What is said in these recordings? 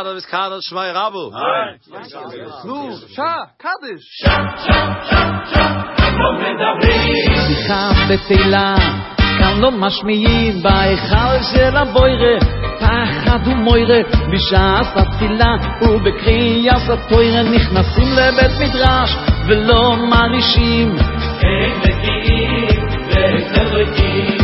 Kaddish is Kaddish Shmai Rabu. Nu, Kaddish. שיחה בתהילה, כאן לא משמיעים בהיכל של הבוירה, פחד ומוירה בשעת התפילה ובקריאת התורה נכנסים לבית מדרש ולא מרגישים אין מגיעים ואין אלוקים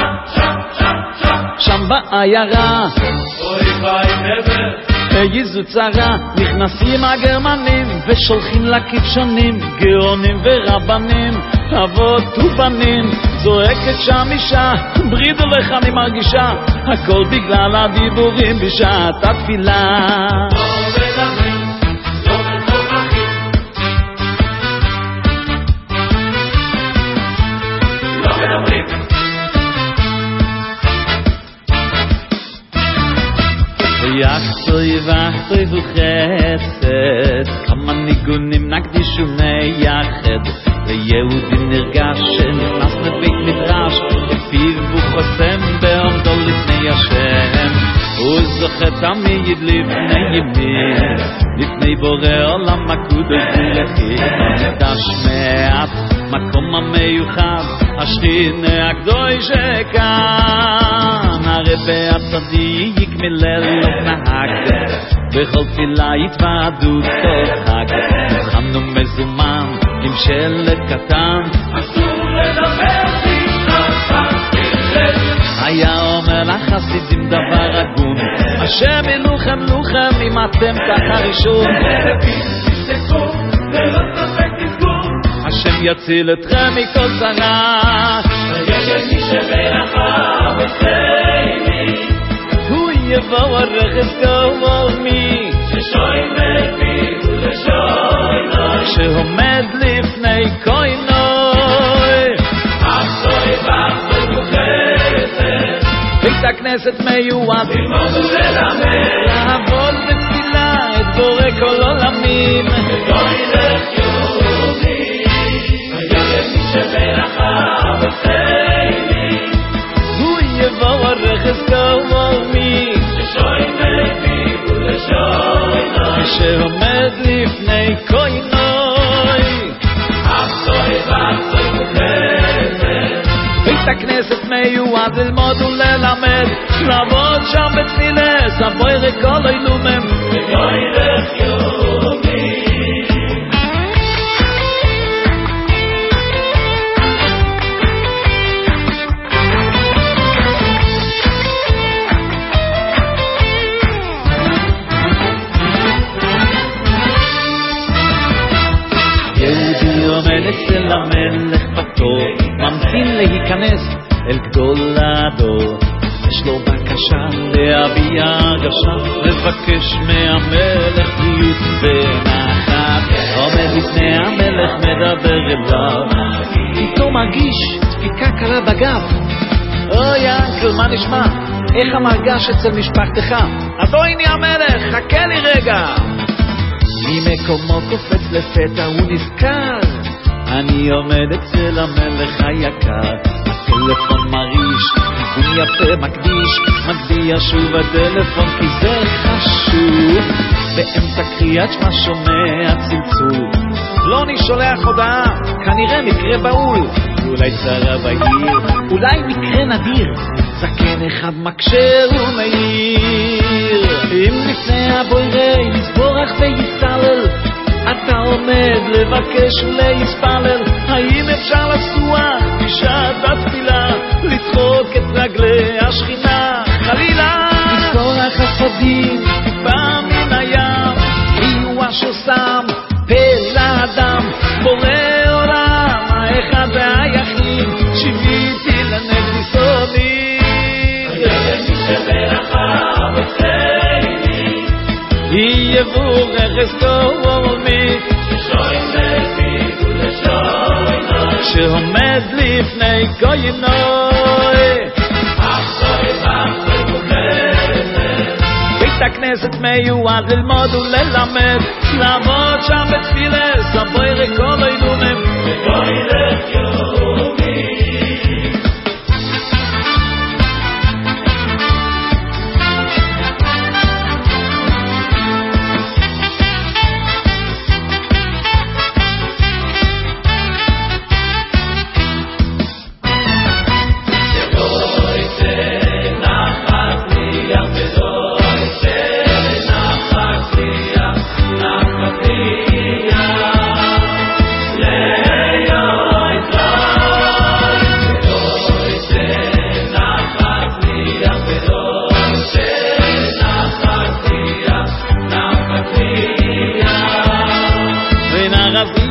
שם בעיירה אוי ביי נבר איזו צרה נכנסים הגרמנים ושולחים לכבשונים גאונים ורבנים אבות ובנים זועקת שם אישה ברידו לך אני מרגישה הכל בגלל הדיבורים בשעת התפילה יחצוי וחצוי וחצת כמה ניגונים נקדישו נייחד ליהודים נרגש שנכנס לבית מדרש לפיו הוא חוסם בעומדו לפני השם הוא זוכה תמיד לפני ימין לפני בורא עולם הקודש ולכי נקדש מעט מקום המיוחד השכינה הקדוש שכאן הרבי הצדיק מליל לא נהג בכל תפילה התוועדות כל חג מוכן ומזומן עם שלט קטן אסור לדבר היה אומר לחסידים דבר הגון השם ילוכם לוכם אם אתם תחת ראשון השם יציל אתכם מכל צרה ויגל מי שבלחה וחיימי הוא יבוא הרכס גאומי ששוי מפי ולשוי נוי שעומד לפני קוינוי אסוי ואסוי וחסד בית הכנסת מיועד ללמוד וללמד לעבוד בתפילה את בורא כל עולמים וגוי לחיובי ויגל מי שבלחה וחיימי הוא יבוא הרכס גאומי ששוי מפי ולשוי נוי שעומד לפני קוינוי אסוי ואסוי וחסד בית הכנסת מיועד ללמוד וללמד לעבוד שם בתפילה סבוי רכל אילומם וגוי לחיובי יהודי עומד אצל המלך בתור ממתין להיכנס אל גדול הדור יש לו בקשה להביע הרגשה לבקש מהמלך בריאות ונחת עומד לפני המלך מדבר אליו פתאום מרגיש דפיקה קלה בגב אוי אנקל מה נשמע איך המרגש אצל משפחתך אדוני המלך חכה לי רגע ממקומו קופץ לפתע הוא נזכר אני עומד אצל המלך היקר הטלפון מריש ניגון יפה מקדיש מגביה שוב הטלפון כי זה חשוב באמצע קריאת שמה שומע צלצול פלוני שולח הודעה כנראה מקרה בהול אולי צרה בעיר אולי מקרה נדיר זקן אחד מקשר ומאיר אם לפני הבוירי יסבורך ויסלל אתה עומד לבקש ולהספלל האם אפשר לסוח בשעת התפילה לדחוק את רגלי השכינה חלילה יסבורך הסודים בא מן הים הוא אשר שם פה לאדם בורא עולם האחד והיחיד שיוויתי לנגד סודי ויגל מי שבלחה וחיימי יבורך אסקומי ששוי מפי ולשוי נוי שעומד לפני קוינוי אסוי ואסוי וחסד בית הכנסת מיועד ללמוד וללמד לעבוד שם בתפילה סבוי רכל אילומם וגוי לחיובי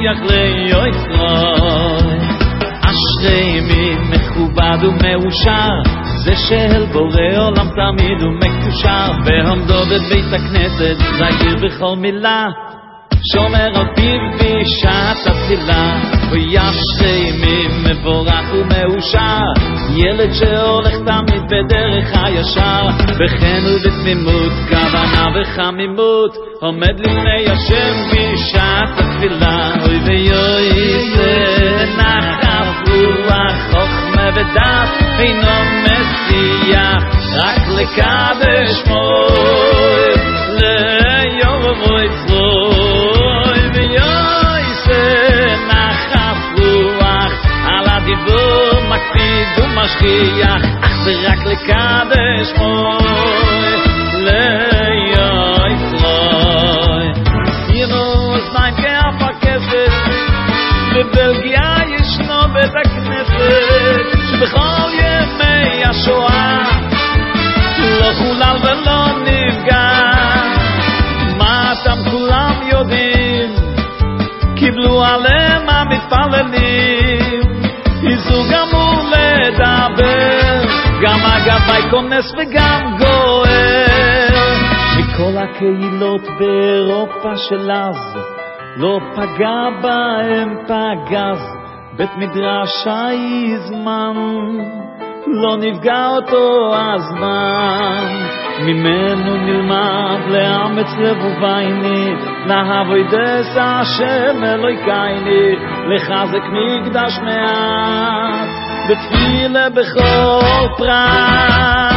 משיח לישראל. אשרי מי מכובד ומאושר, זה שאל בורא עולם תמיד הוא מקושר, בעומדו בבית הכנסת זהיר בכל מילה, שומר על פיו בשעת התפילה. וישרי מי מבורך ומאושר, ילד שהולך תמיד בדרך הישר, בחן ובתמימות, כוונה וחמימות, עומד לפני השם בשעת התפילה. אוי ויוי זה נחת רוח חוכמה ודעת, אינו משיח רק לקדש מוי ליורבו יצרוי. ויוי זה נחת רוח על הדיבור מקפיד ומשגיח, אך זה רק לקדש מוי ליורבו יצרוי. ינו אוזניים כאף הכסף, בבלגיה ישנו בית הכנסת, שבכל ימי השואה לא חולל ולא נפגע. מה אתם כולם יודעים, קיבלו עליהם המתפללים, איזו גמור לדבר, גם הגבאי כונס וגם גואר. מכל הקהילות באירופה של אז לא פגע בהם פגז, בית מדרש היזמן לא נפגע אותו הזמן. ממנו נלמד לאמץ לב ובייני, להבוידס השם אלוהיקייני, לחזק מקדש מעט בתפילה בכל פרט.